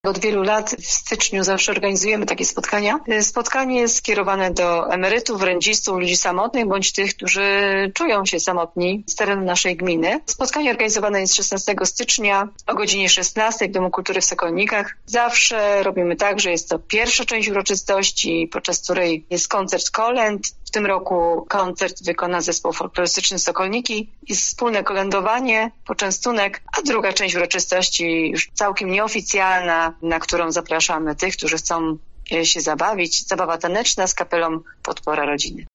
Od wielu lat w styczniu zawsze organizujemy takie spotkania. Spotkanie jest skierowane do emerytów, rencistów, ludzi samotnych bądź tych, którzy czują się samotni z terenu naszej gminy. Spotkanie organizowane jest 16 stycznia o godzinie 16 w Domu Kultury w Sokolnikach. Zawsze robimy tak, że jest to pierwsza część uroczystości, podczas której jest koncert kolęd. W tym roku koncert wykona zespół folklorystyczny Sokolniki. Jest wspólne kolędowanie, poczęstunek, a druga część uroczystości już całkiem nieoficjalna, na którą zapraszamy tych, którzy chcą się zabawić. Zabawa taneczna z kapelą Podpora Rodziny.